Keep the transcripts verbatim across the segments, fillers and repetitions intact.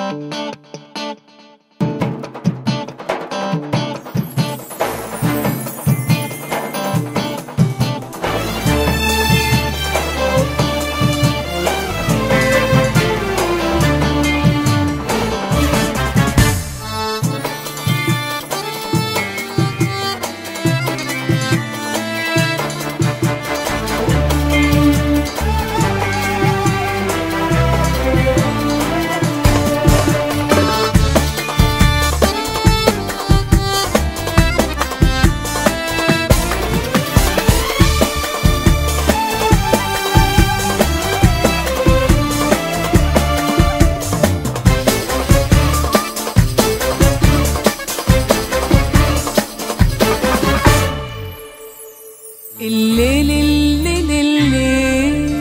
الليل الليل الليل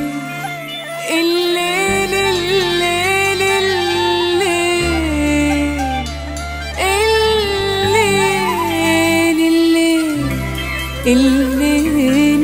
الليل الليل الليل الليل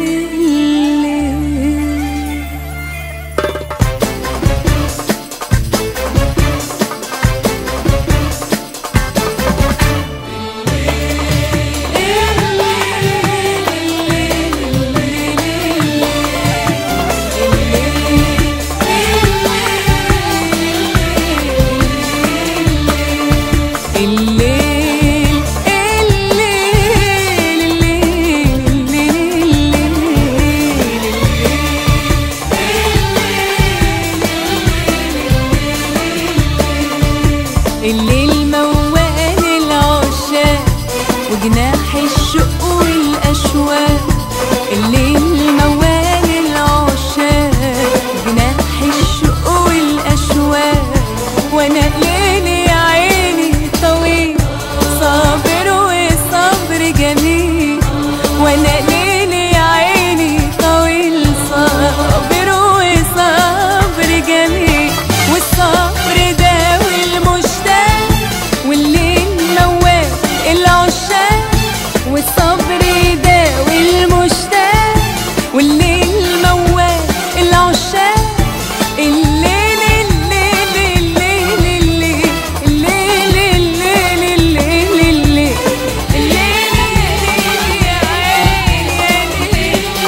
الليل موال العشاق وجناح الشوق والأشواق. الليل موال العشاق وجناح الشوق والأشواق. وانا ليلي يا عيني طويل صابر والصبر جميل. وانا ليلي يا عيني طويل صابر والصبر جميل. والصبر ده والليل موال العشاق والصبر يداوي المشتاق. والليل موال العشاق الليل الليل الليل الليل الليل الليل الليل الليل الليل يا عيني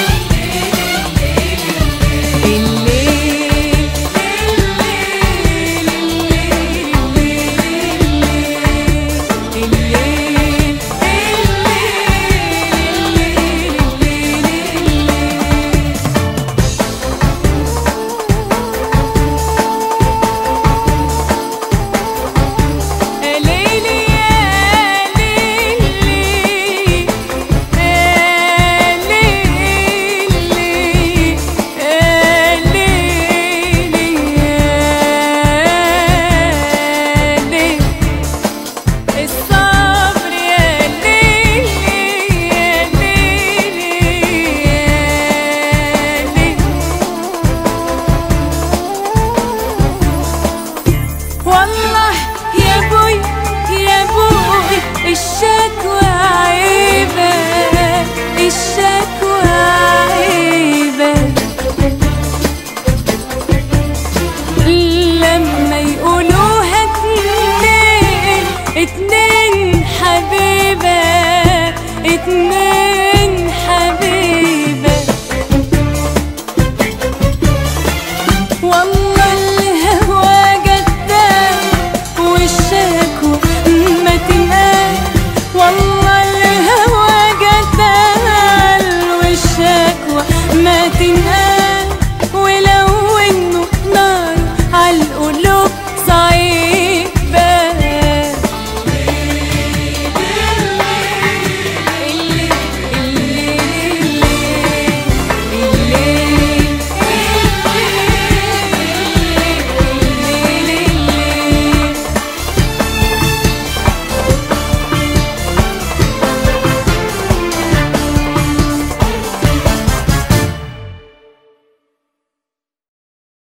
الشكوى عيبة الشكوى عيبة. لما يقولوها اتنين اتنين حبيبة اتنين حبيبة. والله الهوى جدان والشكوى ما تنقال. والله الهوى جدال والشكوى ما تنقال.